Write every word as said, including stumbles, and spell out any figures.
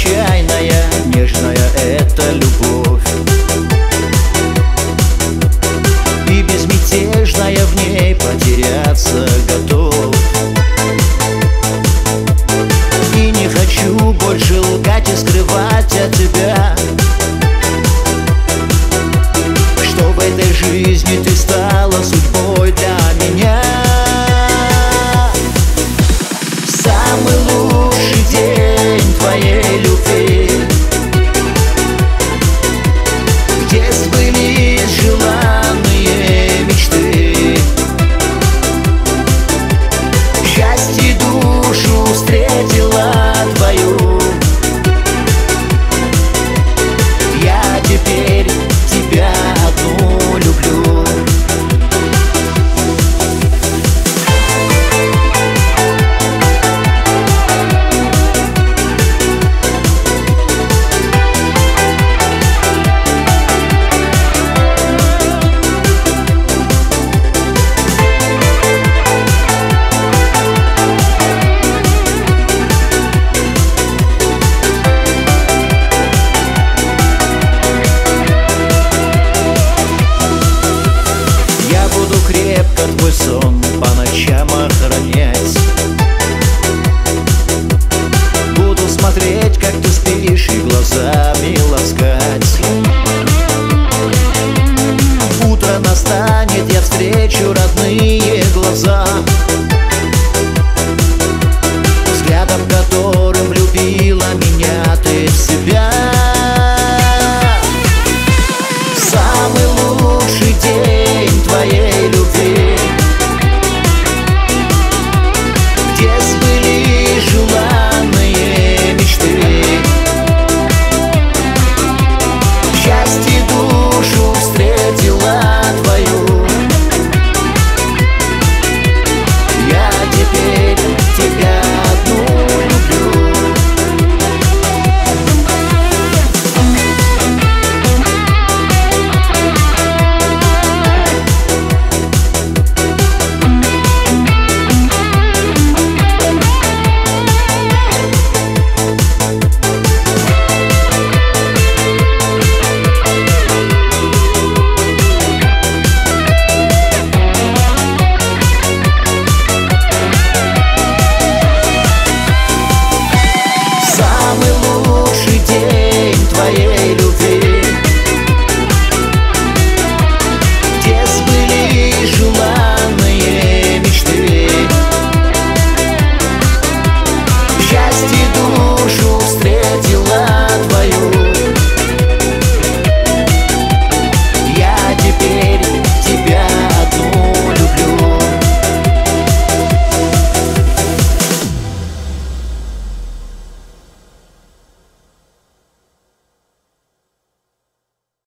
необычайная, нежная эта любовь, и безмятежная в ней потеряться готов. И не хочу больше лгать и скрывать от тебя, что в этой жизни ты стала судьбой для меня. Самый лучший день твоей любви, где сбылись желанные мечты, счастье душу встретила твою. Я теперь тебя одну люблю. Крепко твой сон по ночам охранять, буду смотреть, как ты спишь, и глаза